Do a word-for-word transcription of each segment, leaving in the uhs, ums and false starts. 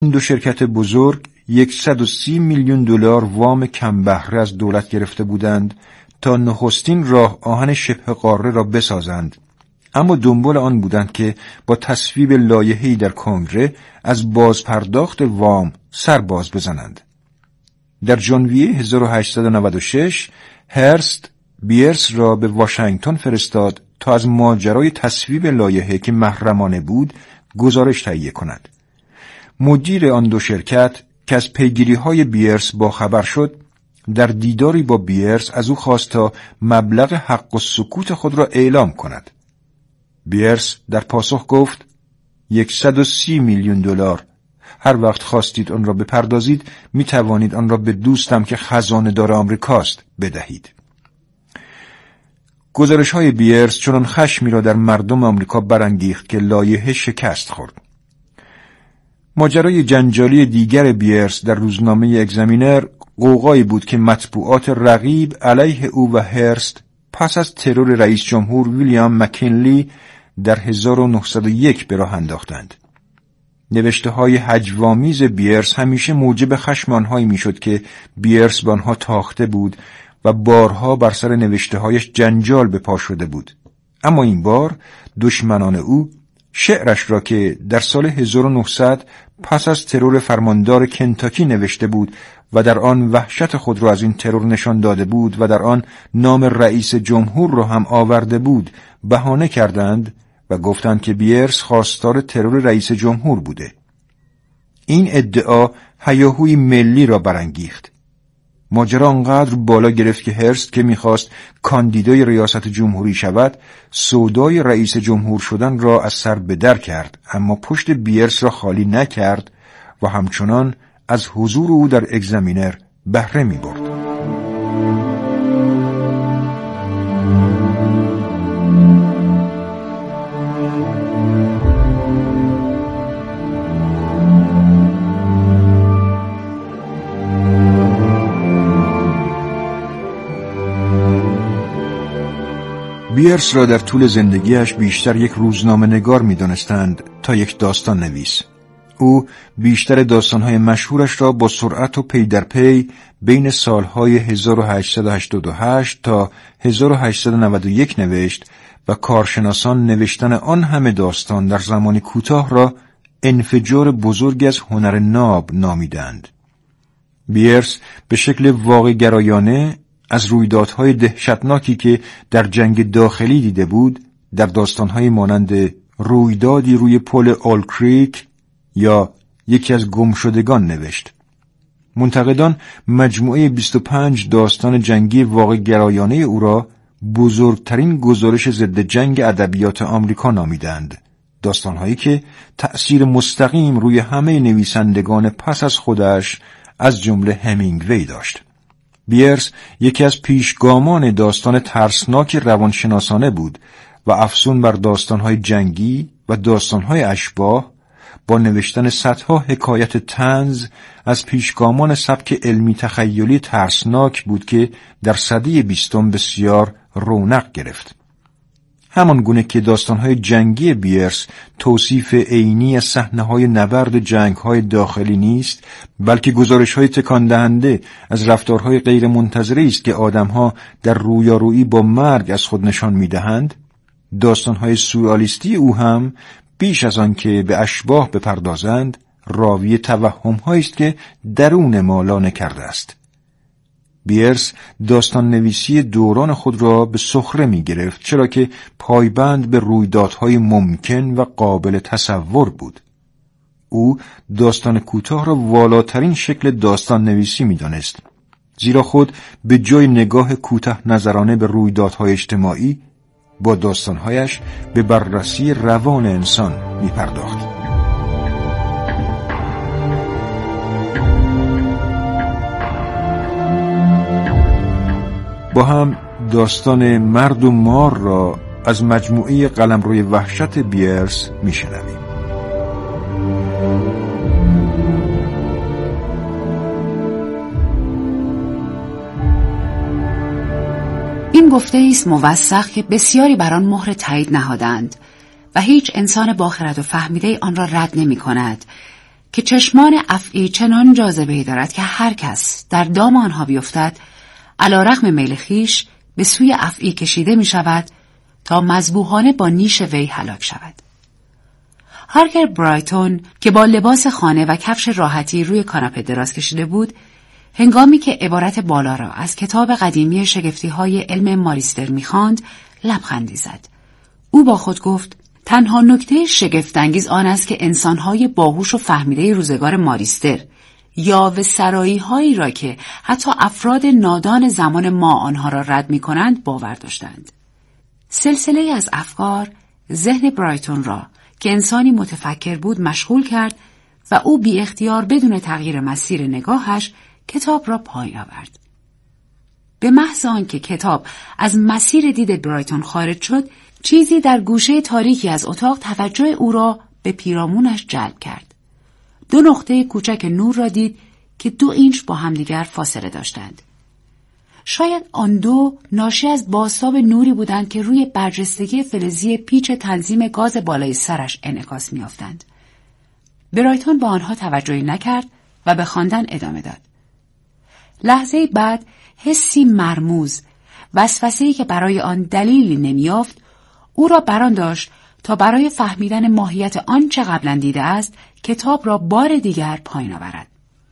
این دو شرکت بزرگ صد و سی میلیون دلار وام کم بهره از دولت گرفته بودند تا نخستین راه آهن شبه قاره را بسازند، اما دنبال آن بودند که با تصویب لایحه‌ای در کنگره از بازپرداخت وام سر باز بزنند. در ژانویه هزار و هشتصد و نود و شش هرست بیرس را به واشنگتن فرستاد تا از ماجرای تصویب لایحه که محرمانه بود گزارش تهیه کند. مدیر آن دو شرکت که از پیگیری‌های بیرس با خبر شد، در دیداری با بیرس از او خواست تا مبلغ حق و سکوت خود را اعلام کند. بیرس در پاسخ گفت صد و سی میلیون دلار. هر وقت خواستید آن را بپردازید می توانید آن را به دوستم که خزانه دار آمریکاست بدهید. گزارش های بیرس چنان خشمی را در مردم آمریکا برانگیخت که لایحه شکست خورد. ماجرای جنجالی دیگر بیرس در روزنامه اگزامینر قوقایی بود که مطبوعات رقیب علیه او و هرست پس از ترور رئیس جمهور ویلیام مکینلی در هزار و نهصد و یک به راه انداختند. نوشته های هجوآمیز بیرس همیشه موجب خشم آنهایی میشد که بیرس به آنها تاخته بود و بارها بر سر نوشته هایش جنجال به پا شده بود. اما این بار دشمنان او شعرش را که در سال هزار و نهصد پس از ترور فرماندار کنتاکی نوشته بود و در آن وحشت خود را از این ترور نشان داده بود و در آن نام رئیس جمهور را هم آورده بود، بهانه کردند و گفتند که بیرس خواستار ترور رئیس جمهور بوده. این ادعا هیاهوی ملی را برانگیخت. ماجرا آنقدر بالا گرفت که هرست که میخواست کاندیدای ریاست جمهوری شود، سودای رئیس جمهور شدن را از سر به در کرد، اما پشت بیرس را خالی نکرد و همچنان از حضور او در اگزامینر بهره می‌برد. بیرس را در طول زندگیش بیشتر یک روزنامه نگار می دانستند تا یک داستان نویس. او بیشتر داستانهای مشهورش را با سرعت و پی در پی بین سالهای هزار و هشتصد و هشتاد و هشت تا هزار و هشتصد و نود و یک نوشت و کارشناسان نوشتن آن همه داستان در زمانی کوتاه را انفجار بزرگی از هنر ناب نامیدند. بیرس به شکل واقع گرایانه از رویدادهای دهشتناکی که در جنگ داخلی دیده بود در داستانهای مانند رویدادی روی پل اول کریک یا یکی از گمشدگان نوشت. منتقدان مجموعه بیست و پنج داستان جنگی واقع گرایانه او را بزرگترین گزارش ضد جنگ ادبیات آمریکا نامیدند، داستانهایی که تأثیر مستقیم روی همه نویسندگان پس از خودش از جمله همینگوی داشت. بیرس یکی از پیشگامان داستان ترسناک روانشناسانه بود و افزون بر داستانهای جنگی و داستانهای اشباح با نوشتن صدها حکایت طنز از پیشگامان سبک علمی تخیلی ترسناک بود که در سده بیستم بسیار رونق گرفت. همان گونه که داستانهای جنگی بیرس توصیف عینی از صحنه‌های نبرد جنگ‌های داخلی نیست، بلکه گزارش‌های تکان دهنده از رفتارهای غیر منتظره است که آدم‌ها در رویارویی با مرگ از خود نشان می‌دهند. داستان‌های سورئالیستی او هم بیش از آن که به اشباح بپردازند، راوی توهم‌هایی است که درون ما لانه کرده است. بیرس داستان نویسی دوران خود را به سخره می گرفت، چرا که پایبند به رویدادهای ممکن و قابل تصور بود. او داستان کوتاه را والاترین شکل داستان نویسی می دانست، زیرا خود به جای نگاه کوتاه نظرانه به رویدادهای اجتماعی با داستانهایش به بررسی روان انسان می پرداخت. با هم داستان مرد و مار را از مجموعه قلمروی وحشت بیرس میشنویم. این گفته ایست موثق که بسیاری بر آن مهر تایید نهادند و هیچ انسان با خرد و فهمیده آن را رد نمی کند که چشمان افعی چنان جاذبه‌ای دارد که هر کس در دام آنها بیفتد علی‌رغم میل خویش به سوی افعی کشیده می شود تا مذبوحانه با نیش وی هلاک شود. هارکر برایتون که با لباس خانه و کفش راحتی روی کاناپه دراز کشیده بود، هنگامی که عبارت بالا را از کتاب قدیمی شگفتی‌های علم ماریستر می‌خواند، لبخندی زد. او با خود گفت: تنها نکته شگفت‌انگیز آن است که انسان‌های باهوش و فهمیده روزگار ماریستر یاوه سرایی‌هایی را که حتی افراد نادان زمان ما آنها را رد می‌کنند باور داشتند. سلسله از افکار ذهن برایتون را که انسانی متفکر بود مشغول کرد و او بی اختیار بدون تغییر مسیر نگاهش کتاب را پایین آورد. به محض آنکه کتاب از مسیر دید برایتون خارج شد، چیزی در گوشه تاریکی از اتاق توجه او را به پیرامونش جلب کرد. دو نقطه کوچک نور را دید که دو اینچ با همدیگر فاصله داشتند. شاید آن دو ناشی از بازتاب نوری بودند که روی برجستگی فلزی پیچ تنظیم گاز بالای سرش انعکاس می‌یافتند. برایتون با آنها توجهی نکرد و به خواندن ادامه داد. لحظه بعد حسی مرموز، وسوسه‌ای که برای آن دلیلی نمی‌یافت، او را بران داشت تا برای فهمیدن ماهیت آنچه قبلا دیده است، کتاب را بار دیگر پایین آورد.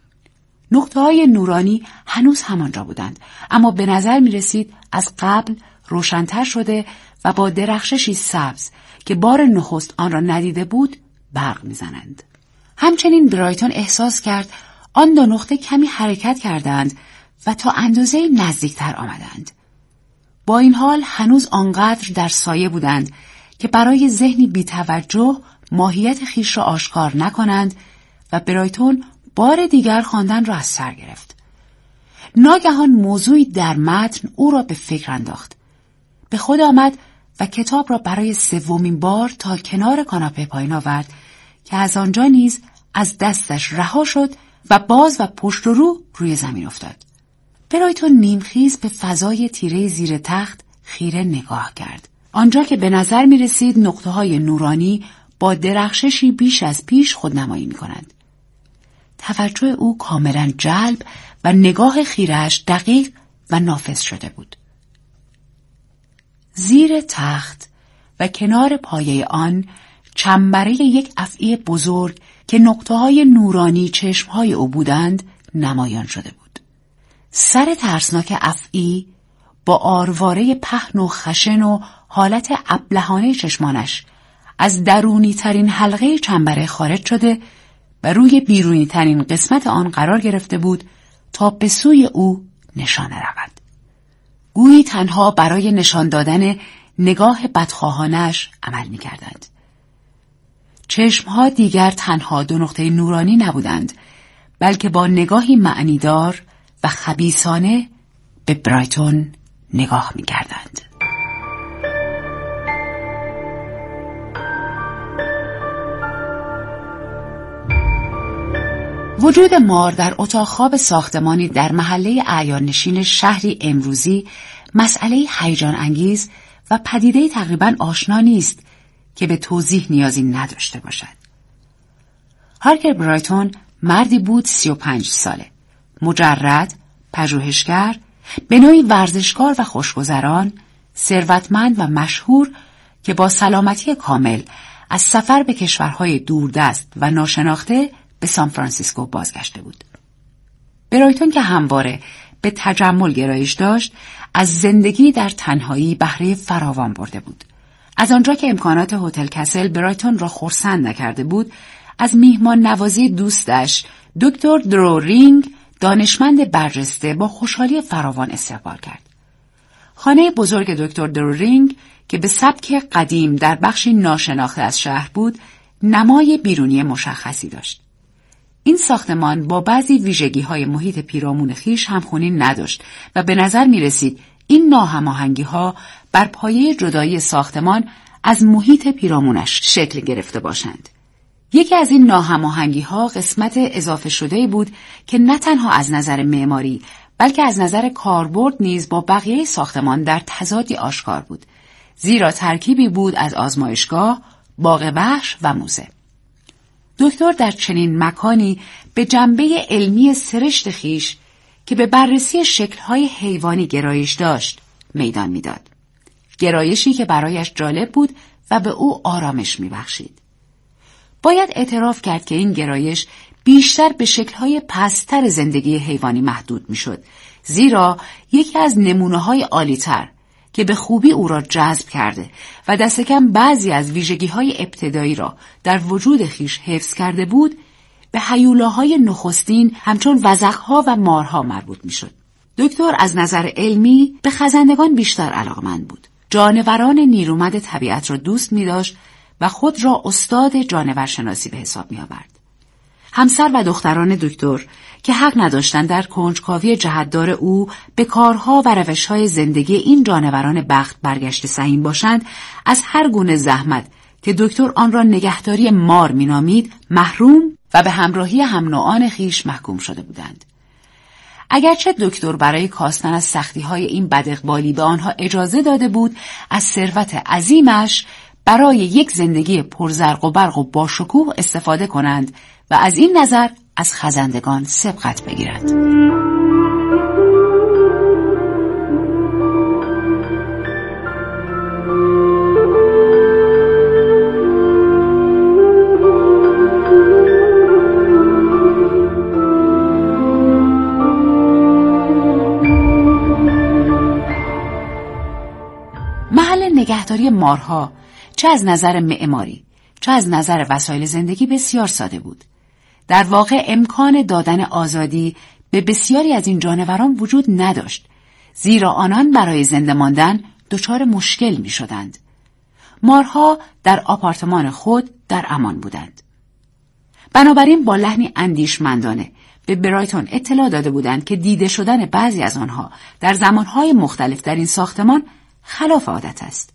نقطه‌های نورانی هنوز همانجا بودند، اما به نظر می رسید از قبل روشن‌تر شده و با درخششی سبز که بار نخست آن را ندیده بود برق می زنند. همچنین برایتون احساس کرد آن دو نقطه کمی حرکت کردند و تا اندازه‌ای نزدیکتر آمدند. با این حال هنوز آنقدر در سایه بودند که برای ذهنی بی‌توجه ماهیت خویش را آشکار نکنند و برایتون بار دیگر خواندن را از سر گرفت. ناگهان موضوعی در متن او را به فکر انداخت. به خود آمد و کتاب را برای سومین بار تا کنار کاناپه پایین آورد که از آنجا نیز از دستش رها شد و باز و پشت و رو روی زمین افتاد. برایتون نیمخیز به فضای تیره زیر تخت خیره نگاه کرد. آنجا که به نظر می رسید نقطه های نورانی با درخششی بیش از پیش خودنمایی می کنند. توجه او کاملا جلب و نگاه خیره‌اش دقیق و نافذ شده بود. زیر تخت و کنار پایه آن چنبره یک افعی بزرگ که نقطه‌های نورانی چشم‌های او بودند نمایان شده بود. سر ترسناک افعی با آرواره پهن و خشن و حالت ابلهانه چشمانش از درونی ترین حلقه چنبره خارج شده و روی بیرونی ترین قسمت آن قرار گرفته بود تا به سوی او نشانه رود. گویی تنها برای نشان دادن نگاه بدخواهانش عمل می کردند. چشمها دیگر تنها دو نقطه نورانی نبودند، بلکه با نگاهی معنیدار و خبیثانه به برایتون نگاه می کردند. وجود مار در اتاق خواب ساختمانی در محله اعیان‌نشین شهری امروزی مسئله هیجان انگیز و پدیده تقریباً آشنا نیست که به توضیح نیازی نداشته باشد. هارکر برایتون مردی بود سی و پنج ساله، مجرد، پژوهشگر، به نوعی ورزشکار و خوشگذران، ثروتمند و مشهور که با سلامتی کامل از سفر به کشورهای دوردست و ناشناخته به سان فرانسیسکو بازگشته بود. برایتون که همواره به تجمل گرایش داشت، از زندگی در تنهایی بهره فراوان برده بود. از آنجا که امکانات هتل کسل برایتون را خرسند نکرده بود، از میهمان نوازی دوستش دکتر درو رینگ، دانشمند برجسته، با خوشحالی فراوان استقبال کرد. خانه بزرگ دکتر درو رینگ که به سبک قدیم در بخشی ناشناخته از شهر بود، نمای بیرونی مشخصی داشت. این ساختمان با بعضی ویژگی‌های محیط پیرامون خویش همخوانی نداشت و به نظر می‌رسید این ناهماهنگی‌ها بر پایه جدایی ساختمان از محیط پیرامونش شکل گرفته باشند. یکی از این ناهماهنگی‌ها قسمت اضافه شده‌ای بود که نه تنها از نظر معماری بلکه از نظر کاربرد نیز با بقیه ساختمان در تضادی آشکار بود، زیرا ترکیبی بود از آزمایشگاه، باغ وحش و موزه. دکتر در چنین مکانی به جنبه علمی سرشت خیش که به بررسی شکل‌های حیوانی گرایش داشت میدان میداد. گرایشی که برایش جالب بود و به او آرامش میبخشید. باید اعتراف کرد که این گرایش بیشتر به شکل‌های پست‌تر زندگی حیوانی محدود میشد، زیرا یکی از نمونه‌های عالی‌تر که به خوبی او را جذب کرده و دست کم بعضی از ویژگی‌های ابتدایی را در وجود خیش حفظ کرده بود، به هیولاهای نخستین همچون وزغ‌ها و مارها مربوط میشد. دکتر از نظر علمی به خزندگان بیشتر علاقمند بود. جانوران نیرومند طبیعت را دوست می‌داشت و خود را استاد جانورشناسی به حساب می‌آورد. همسر و دختران دکتر که حق نداشتند در کنجکاوی جهتدار او به کارها و روش‌های زندگی این جانوران بخت برگشته سهیم باشند، از هر گونه زحمت که دکتر آن را نگهداری مار مینامید محروم و به همراهی هم نوعان خیش محکوم شده بودند. اگرچه دکتر برای کاستن از سختی‌های این بداقبالی به آنها اجازه داده بود از ثروت عظیمش برای یک زندگی پرزرق و برق و باشکوه استفاده کنند و از این نظر از خزندگان سبقت بگیرند. محل نگهداری مارها چه از نظر معماری چه از نظر وسایل زندگی بسیار ساده بود. در واقع امکان دادن آزادی به بسیاری از این جانوران وجود نداشت، زیرا آنان برای زنده ماندن دچار مشکل می شدند. مارها در آپارتمان خود در امان بودند. بنابراین با لحنی اندیشمندانه به برایتون اطلاع داده بودند که دیده شدن بعضی از آنها در زمانهای مختلف در این ساختمان خلاف عادت است.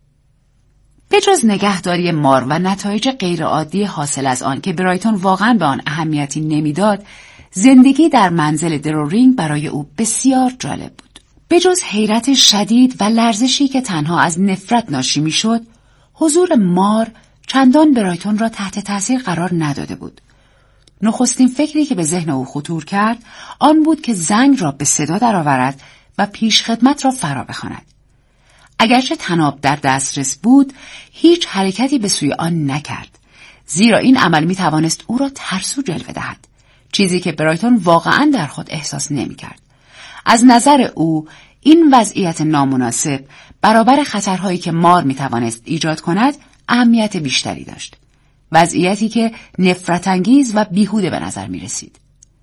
به جز نگهداری مار و نتایج غیرعادی حاصل از آن که برایتون واقعا به آن اهمیتی نمیداد، زندگی در منزل درورینگ برای او بسیار جالب بود. به جز حیرت شدید و لرزشی که تنها از نفرت ناشی میشد، حضور مار چندان برایتون را تحت تاثیر قرار نداده بود. نخستین فکری که به ذهن او خطور کرد آن بود که زنگ را به صدا درآورد و پیش خدمت را فرا بخواند. اگرچه طناب در دسترس بود، هیچ حرکتی به سوی آن نکرد، زیرا این عمل می توانست او را ترسو جلوه دهد، چیزی که برایتون واقعاً در خود احساس نمی کرد. از نظر او این وضعیت نامناسب برابر خطرهایی که مار می توانست ایجاد کند اهمیت بیشتری داشت، وضعیتی که نفرت انگیز و بیهوده به نظر می رسید.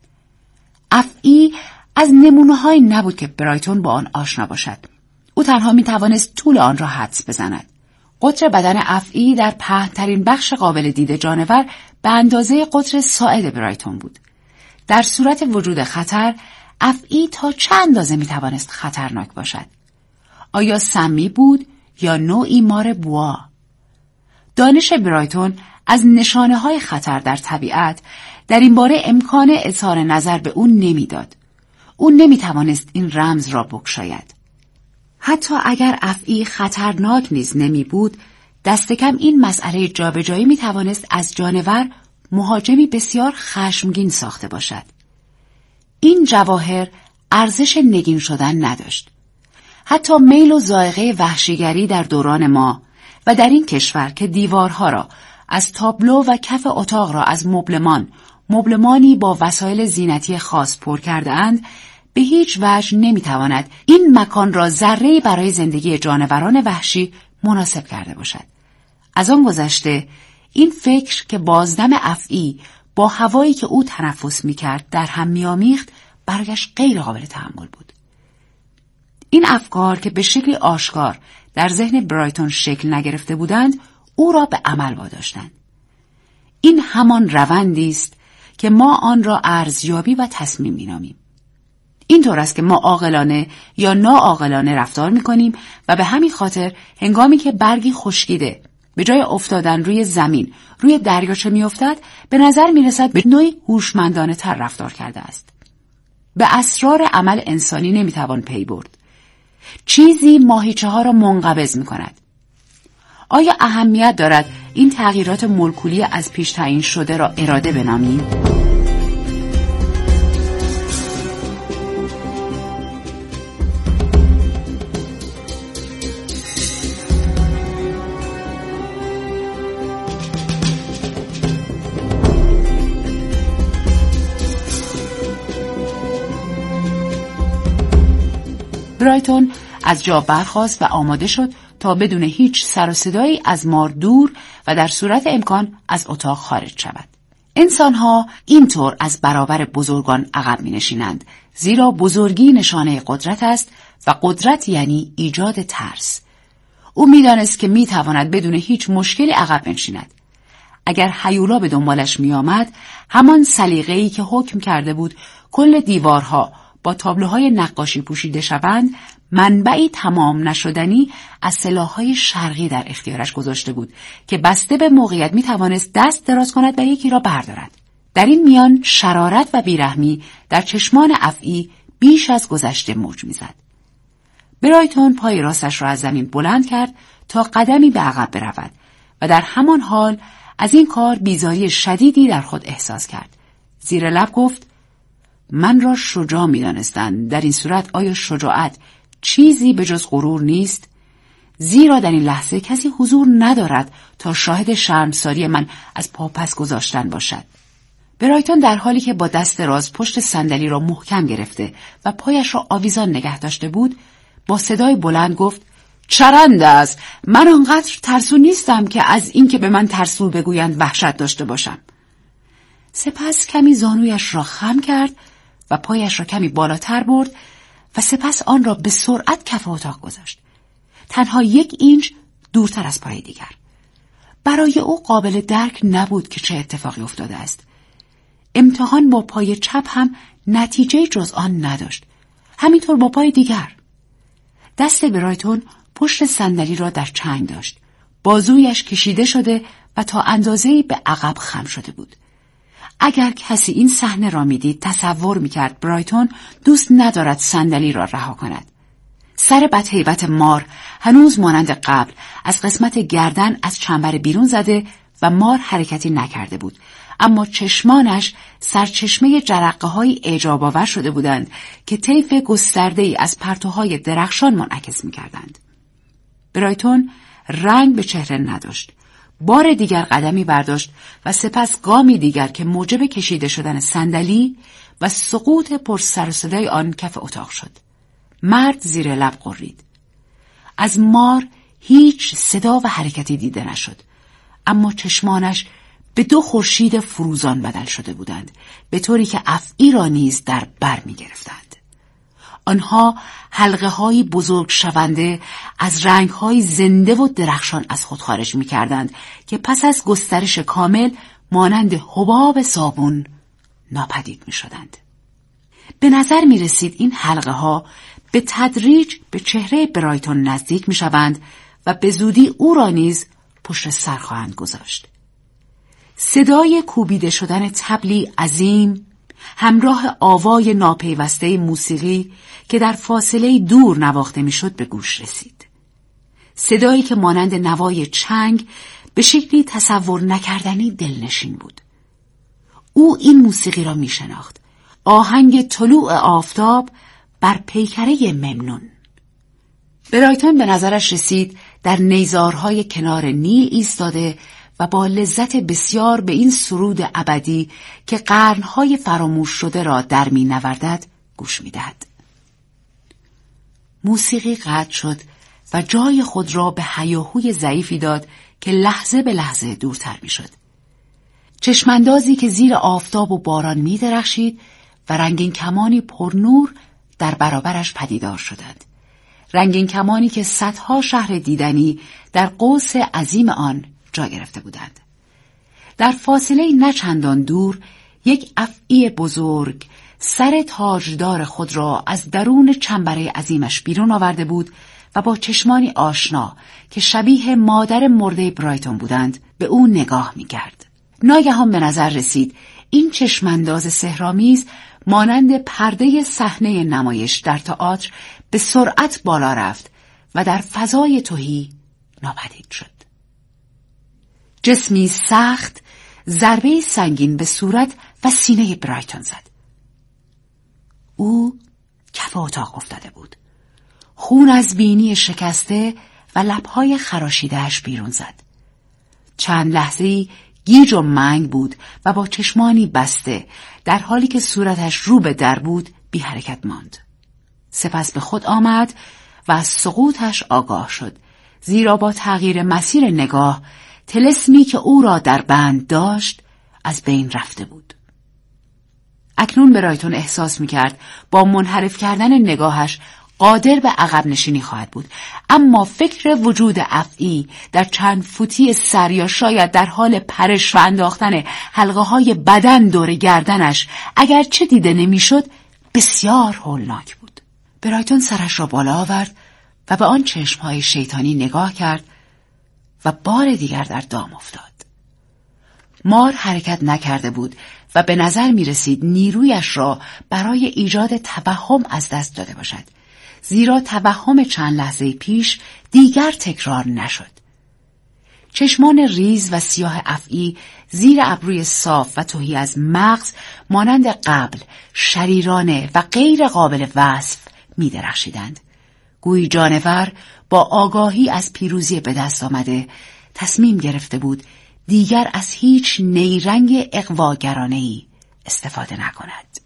افعی از نمونه‌هایی نبود که برایتون با آن آشنا باشد. او تنها می توانست طول آن را حدس بزند. قطر بدن افعی در پهن‌ترین بخش قابل دید جانور به اندازه قطر ساعد برایتون بود. در صورت وجود خطر، افعی تا چه اندازه می توانست خطرناک باشد؟ آیا سمی بود یا نوعی مار بوا؟ دانش برایتون از نشانه‌های خطر در طبیعت در این باره امکان اظهار نظر به او نمیداد. او نمی توانست این رمز را بگشاید. حتی اگر افعی خطرناک نیز نمی بود، دست کم این مسئله جابجایی می توانست از جانور مهاجمی بسیار خشمگین ساخته باشد. این جواهر ارزش نگین شدن نداشت. حتی میل و ذائقه وحشیگری در دوران ما و در این کشور که دیوارها را از تابلو و کف اتاق را از مبلمان، مبلمانی با وسایل زینتی خاص پر کرده اند، به هیچ وجه نمیتواند این مکان را ذره‌ای برای زندگی جانوران وحشی مناسب کرده باشد. از آن گذشته این فکر که بازدم افعی با هوایی که او تنفس میکرد در هم میامیخت برایش غیر قابل تحمل بود. این افکار که به شکلی آشکار در ذهن برایتون شکل نگرفته بودند او را به عمل واداشتند. این همان روندی است که ما آن را ارزیابی و تصمیم مینامیم. اینطور است که ما عاقلانه یا ناعاقلانه رفتار میکنیم و به همین خاطر هنگامی که برگی خشکیده به جای افتادن روی زمین روی دریاچه میافتد به نظر میرسد به نوعی هوشمندانه تر رفتار کرده است. به اسرار عمل انسانی نمیتوان پی برد. چیزی ماهیچه ها را منقبض میکند. آیا اهمیت دارد این تغییرات مولکولی از پیش تعیین شده را اراده بنامیم؟ برایتون از جا برخاست و آماده شد تا بدون هیچ سر و صدایی از مار دور و در صورت امکان از اتاق خارج شود. انسان‌ها اینطور از برابر بزرگان عقب می‌نشینند، زیرا بزرگی نشانه قدرت است و قدرت یعنی ایجاد ترس. او می‌دانست که می‌تواند بدون هیچ مشکلی عقب بنشیند. اگر هیولا به دنبالش می‌آمد، همان سلیقه‌ای که حکم کرده بود کل دیوارها با تابلوهای نقاشی پوشیده شوند، منبعی تمام نشدنی از سلاح‌های شرقی در اختیارش گذاشته بود که بسته به موقعیت می توانست دست دراز کند و یکی را بردارد. در این میان شرارت و بیرحمی در چشمان افعی بیش از گذشته موج می‌زد. برایتون پای راستش را از زمین بلند کرد تا قدمی به عقب برود و در همان حال از این کار بیزاری شدیدی در خود احساس کرد. زیر لب گفت: من را شجاع می‌دانستند. در این صورت آیا شجاعت چیزی به جز غرور نیست؟ زیرا در این لحظه کسی حضور ندارد تا شاهد شرمساری من از پاپس گذاشتن باشد. برایتون در حالی که با دست راست پشت صندلی را محکم گرفته و پایش را آویزان نگه داشته بود، با صدای بلند گفت: چرند است. من آنقدر ترسو نیستم که از این که به من ترسو بگویند وحشت داشته باشم. سپس کمی زانویش را خم کرد و پایش را کمی بالاتر برد و سپس آن را به سرعت کف اتاق گذاشت، تنها یک اینچ دورتر از پای دیگر. برای او قابل درک نبود که چه اتفاقی افتاده است. امتحان با پای چپ هم نتیجه جز آن نداشت، همینطور با پای دیگر. دست برایتون پشت صندلی را در چنگ داشت، بازویش کشیده شده و تا اندازه‌ای به عقب خم شده بود. اگر کسی این صحنه را میدید تصور میکرد برایتون دوست ندارد صندلی را رها کند. سر بدهیبت مار هنوز مانند قبل از قسمت گردن از چنبر بیرون زده و مار حرکتی نکرده بود، اما چشمانش سرچشمه جرقه های اعجاب آور شده بودند که طیف گسترده ای از پرتوهای درخشان منعکس میکردند. برایتون رنگ به چهره نداشت. بار دیگر قدمی برداشت و سپس گامی دیگر که موجب کشیده شدن صندلی و سقوط پر سر و صدای آن کف اتاق شد. مرد زیر لب غرید. از مار هیچ صدا و حرکتی دیده نشد، اما چشمانش به دو خورشید فروزان بدل شده بودند، به طوری که افعی را نیز در بر می گرفتند. آنها حلقه های بزرگ شونده از رنگ های زنده و درخشان از خود خارج می کردند که پس از گسترش کامل مانند حباب صابون ناپدید می شدند. به نظر می رسید این حلقه ها به تدریج به چهره برایتون نزدیک می شوند و به زودی او را نیز پشت سر خواهند گذاشت. صدای کوبیده شدن طبلی عظیم همراه آوای ناپیوسته موسیقی که در فاصله دور نواخته میشد به گوش رسید. صدایی که مانند نوای چنگ به شکلی تصور نکردنی دلنشین بود. او این موسیقی را می شناخت. آهنگ طلوع آفتاب بر پیکره ممنون. برایتون به نظرش رسید در نیزارهای کنار نیل ایستاده و با لذت بسیار به این سرود ابدی که قرنهای فراموش شده را در می نوردد گوش می دهد. موسیقی قطع شد و جای خود را به هیاهوی ضعیفی داد که لحظه به لحظه دورتر می شد. چشماندازی که زیر آفتاب و باران می درخشید و رنگین کمانی پرنور در برابرش پدیدار شدند. رنگین کمانی که صدها شهر دیدنی در قوس عظیم آن جا گرفته بودند. در فاصله نه چندان دور یک افعی بزرگ سر تاجدار خود را از درون چنبره عظیمش بیرون آورده بود و با چشمانی آشنا که شبیه مادر مرده برایتون بودند به او نگاه می‌کرد. ناگهان به نظر رسید این چشمانداز سحرآمیز مانند پرده صحنه نمایش در تئاتر به سرعت بالا رفت و در فضای تهی ناپدید شد. جسمی سخت ضربه سنگین به صورت و سینه برایتون زد. او کف اتاق افتاده بود. خون از بینی شکسته و لبهای خراشیده‌اش بیرون زد. چند لحظه‌ای گیج و منگ بود و با چشمانی بسته در حالی که صورتش رو به در بود بی حرکت ماند. سپس به خود آمد و از سقوطش آگاه شد، زیرا با تغییر مسیر نگاه طلسمی که او را در بند داشت از بین رفته بود. اکنون برایتون احساس می‌کرد با منحرف کردن نگاهش قادر به عقب نشینی خواهد بود، اما فکر وجود افعی در چند فوتی سر یا شاید در حال پرش و انداختن حلقه‌های بدن دور گردنش اگرچه دیده نمی‌شد بسیار هولناک بود. برایتون سرش را بالا آورد و به آن چشم‌های شیطانی نگاه کرد و بار دیگر در دام افتاد. مار حرکت نکرده بود و به نظر می رسید نیرویش را برای ایجاد توهم از دست داده باشد، زیرا توهم چند لحظه پیش دیگر تکرار نشد. چشمان ریز و سیاه افعی زیر ابروی صاف و تهی از مغز مانند قبل شریرانه و غیر قابل وصف می درخشیدند. گویی جانور با آگاهی از پیروزی به دست آمده تصمیم گرفته بود دیگر از هیچ نیرنگ اغواگرانه‌ای استفاده نکند.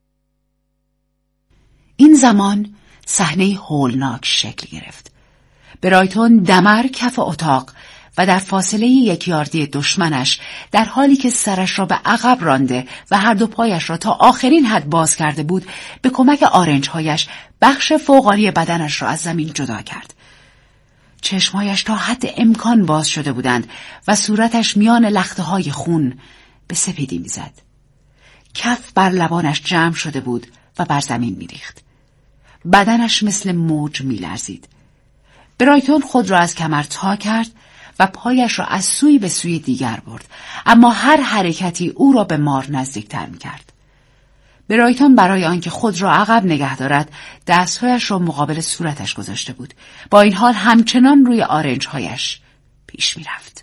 این زمان صحنه هولناک شکل گرفت. برایتون دمر کف اتاق و در فاصله یک یاردی دشمنش در حالی که سرش را به عقب رانده و هر دو پایش را تا آخرین حد باز کرده بود به کمک آرنجهایش بخش فوقانی بدنش را از زمین جدا کرد. چشمهایش تا حد امکان باز شده بودند و صورتش میان لخته‌های خون به سپیدی میزد. کف بر لبانش جمع شده بود و بر زمین میریخت. بدنش مثل موج میلرزید. برایتون خود را از کمر تا کرد و پایش را از سوی به سوی دیگر برد، اما هر حرکتی او را به مار نزدیکتر میکرد. برایتون برای آنکه خود را عقب نگه دارد دستهایش را مقابل صورتش گذاشته بود. با این حال همچنان روی آرنجهایش پیش می رفت.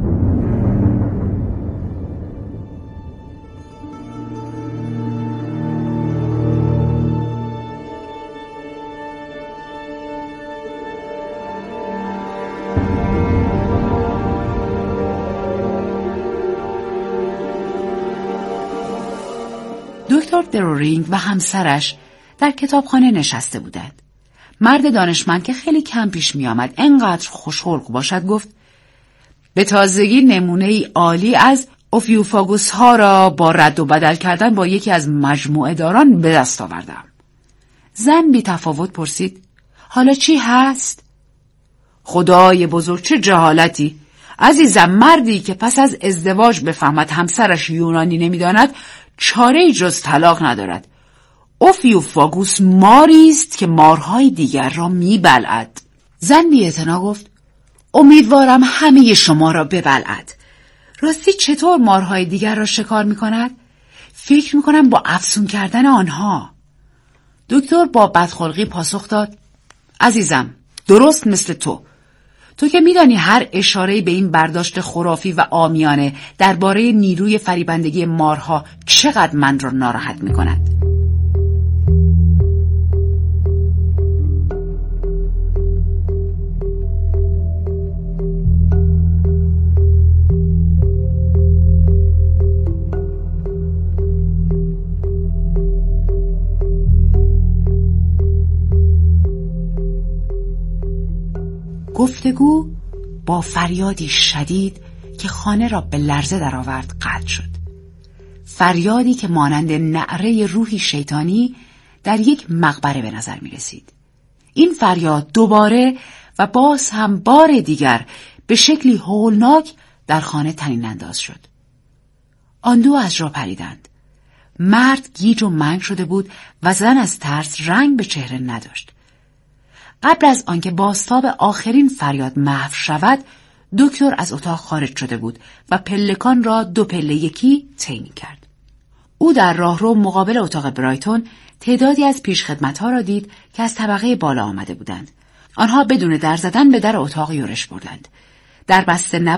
دکتر درورینگ و همسرش در کتابخانه نشسته بودند. مرد دانشمند که خیلی کم پیش می آمد انقدر خوشخلق باشد گفت: به تازگی نمونه‌ای عالی از اوفیوفاگوس ها را با رد و بدل کردن با یکی از مجموعه داران به دست آوردم. زن بی تفاوت پرسید: حالا چی هست؟ خدای بزرگ، چه جهالتی! عزیزم، مردی که پس از ازدواج بفهمد همسرش یونانی نمیداند چاره‌ای جز طلاق ندارد. اوفیوفاگوس ماری است که مارهای دیگر را میبلعد. زن بی‌اعتنا گفت: امیدوارم همه شما را ببلعد. راستی چطور مارهای دیگر را شکار میکند؟ فکر میکنم با افسون کردن آنها. دکتر با بدخلقی پاسخ داد: عزیزم، درست مثل تو. تو که میدانی هر اشاره‌ای به این برداشت خرافی و عامیانه درباره نیروی فریبندگی مارها چقدر من را ناراحت میکند. گفتگو با فریادی شدید که خانه را به لرزه درآورد قطع شد. فریادی که مانند نعره روحی شیطانی در یک مقبره به نظر می رسید. این فریاد دوباره و باز هم بار دیگر به شکلی هولناک در خانه طنین انداز شد. آن دو از جا پریدند. مرد گیج و منگ شده بود و زن از ترس رنگ به چهره نداشت. قبل از آنکه بازتاب آخرین فریاد محو شود، دکتر از اتاق خارج شده بود و پلکان را دو پله یکی طی می‌کرد. او در راهرو مقابل اتاق برایتون تعدادی از پیشخدمت‌ها را دید که از طبقه بالا آمده بودند. آنها بدون در زدن به در اتاق یورش بردند. در بسته نبود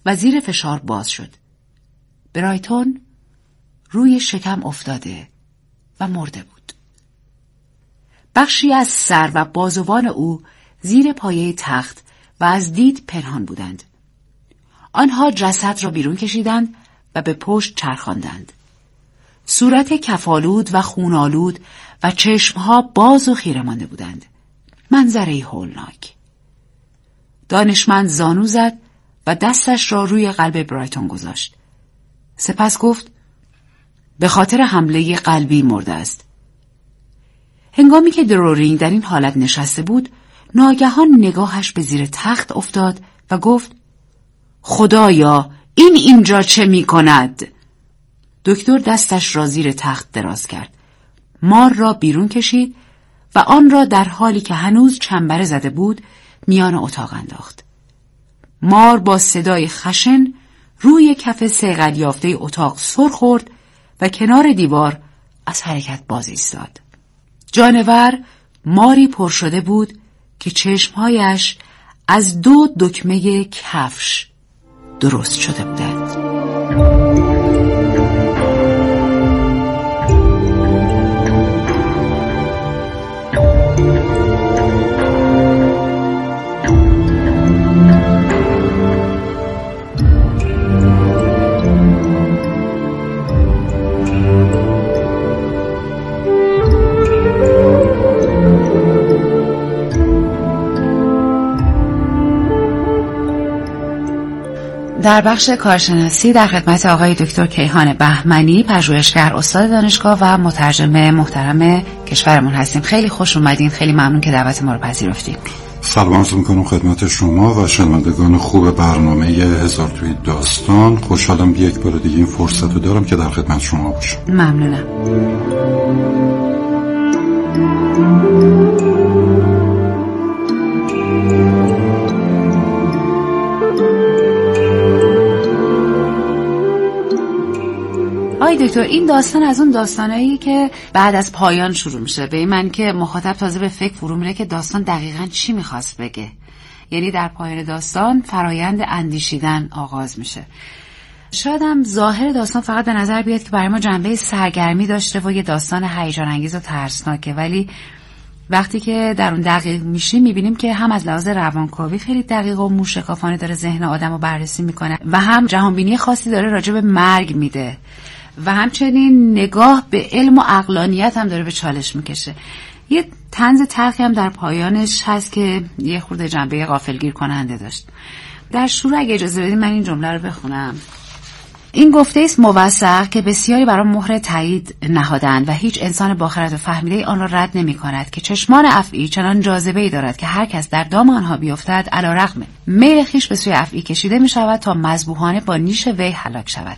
و زیر فشار باز شد. برایتون روی شکم افتاده و مرده بود. بخشی از سر و بازوان او زیر پایه تخت و از دید پنهان بودند. آنها جسد را بیرون کشیدند و به پشت چرخاندند. صورت کفالود و خونالود و چشمها باز و خیره مانده بودند. منظره‌ای هولناک. دانشمند زانو زد و دستش را روی قلب برایتون گذاشت. سپس گفت: به خاطر حمله قلبی مرده است. هنگامی که درورینگ در این حالت نشسته بود، ناگهان نگاهش به زیر تخت افتاد و گفت: خدایا، این اینجا چه می کند؟ دکتر دستش را زیر تخت دراز کرد. مار را بیرون کشید و آن را در حالی که هنوز چنبره زده بود میان اتاق انداخت. مار با صدای خشن روی کف صیقل یافته اتاق سر خورد و کنار دیوار از حرکت باز ایستاد. جانور ماری پر شده بود که چشمهایش از دو دکمه کفش درست شده بودند. در بخش کارشناسی در خدمت آقای دکتر کیهان بهمنی، پژوهشگر، استاد دانشگاه و مترجم محترم کشورمون هستیم. خیلی خوش اومدین، خیلی ممنون که دعوت ما رو پذیرفتید. سلام عرض می‌کنم خدمت شما و شنوندگان خوب برنامه هزار توی داستان. خوشحالم یک بار دیگه این فرصت رو دارم که در خدمت شما باشم. ممنونم. آقای دکتر، این داستان از اون داستانایی که بعد از پایان شروع میشه، به این معنی که مخاطب تازه به فکر فرو میره که داستان دقیقاً چی میخواست بگه. یعنی در پایان داستان فرایند اندیشیدن آغاز میشه. شاید هم ظاهر داستان فقط به نظر بیاد که برای ما جنبه سرگرمی داشته و یه داستان هیجان انگیز و ترسناکه، ولی وقتی که در اون دقیق میشیم میبینیم که هم از لحاظ روانکاوی خیلی دقیق و موشکافانه داره ذهن آدم رو بررسی میکنه و هم جهانبینی خاصی داره راجع به مرگ میده و همچنین نگاه به علم و عقلانیت هم داره به چالش میکشه. یه طنز تلخی هم در پایانش هست که یه خورده جنبه غافلگیر کننده داشت. در شروع اگه اجازه بدید من این جمله رو بخونم. این گفته است موثق که بسیاری برای مهر تایید نهادند و هیچ انسان باخرد و فهمیده آن را رد نمی کند که چشمان افعی چنان جاذبه‌ای دارد که هر کس در دام آنها بیفتد علیرغم میل خویش به سوی افعی کشیده می شود تا مذبوحانه با نیش وی هلاک شود.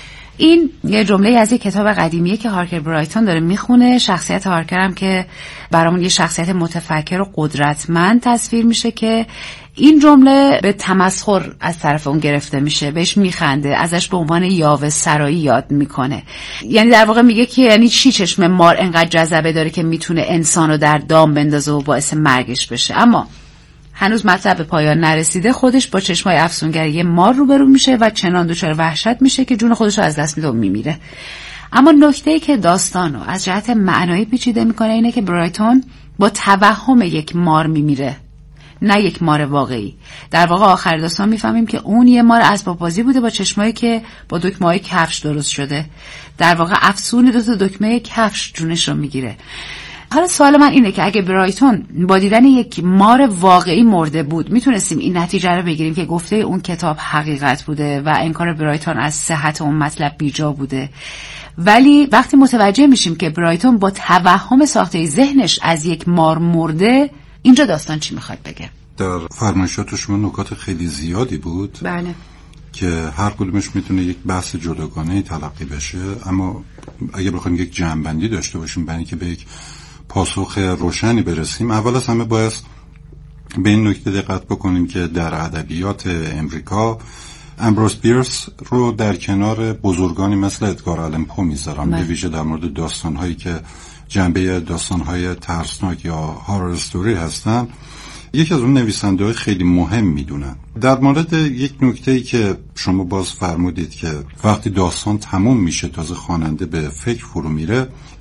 این یه جمله از یک کتاب قدیمیه که هارکر برایتون داره میخونه. شخصیت هارکر هم که برامون یه شخصیت متفکر و قدرتمند تصویر میشه که این جمله به تمسخر از طرف اون گرفته میشه، بهش میخنده، ازش به عنوان یاوه سرایی یاد میکنه. یعنی در واقع میگه که یعنی چی چشم مار انقدر جذبه داره که میتونه انسانو در دام بندازه و باعث مرگش بشه. اما هنوز مطلب به پایان نرسیده، خودش با چشمای افسونگری یه مار روبرو میشه و چنان دچار وحشت میشه که جون خودش رو از دست میده و میمیره. اما نکته‌ای که داستانو از جهت معنایی پیچیده میکنه اینه که برایتون با توهم یک مار میمیره، نه یک مار واقعی. در واقع آخر داستان میفهمیم که اون یه مار اسباب بازی بوده با چشمایی که با دکمه‌های کفش درست شده. در واقع افسون دو تا دکمه کفش جونش رو میگیره. حالا سوال من اینه که اگه برایتون با دیدن یک مار واقعی مرده بود، میتونستیم این نتیجه رو بگیریم که گفته اون کتاب حقیقت بوده و انکار برایتون از صحت اون مطلب بیجا بوده. ولی وقتی متوجه میشیم که برایتون با توهم ساخته ذهنش از یک مار مرده، اینجا داستان چی میخواد بگه؟ در فرمایشات شما نکات خیلی زیادی بود. بله. که هر کدومش میتونه یک بحث جداگانه تلقی بشه، اما اگه بخوایم یک جمع‌بندی داشته باشیم برای اینکه به یک پاسخ روشنی برسیم، اول از همه باید به این نکته دقت بکنیم که در ادبیات امریکا امبروس بیرس رو در کنار بزرگانی مثل ادگار آلن پو میذارم، به ویژه در مورد داستان‌هایی که جنبه داستان‌های ترسناک یا هارر استوری هستن. یکی از اون نویسنده‌های خیلی مهم میدونن. در مورد یک نکته‌ای که شما باز فرمودید که وقتی داستان تموم میشه تازه خواننده به فکر فرو میره،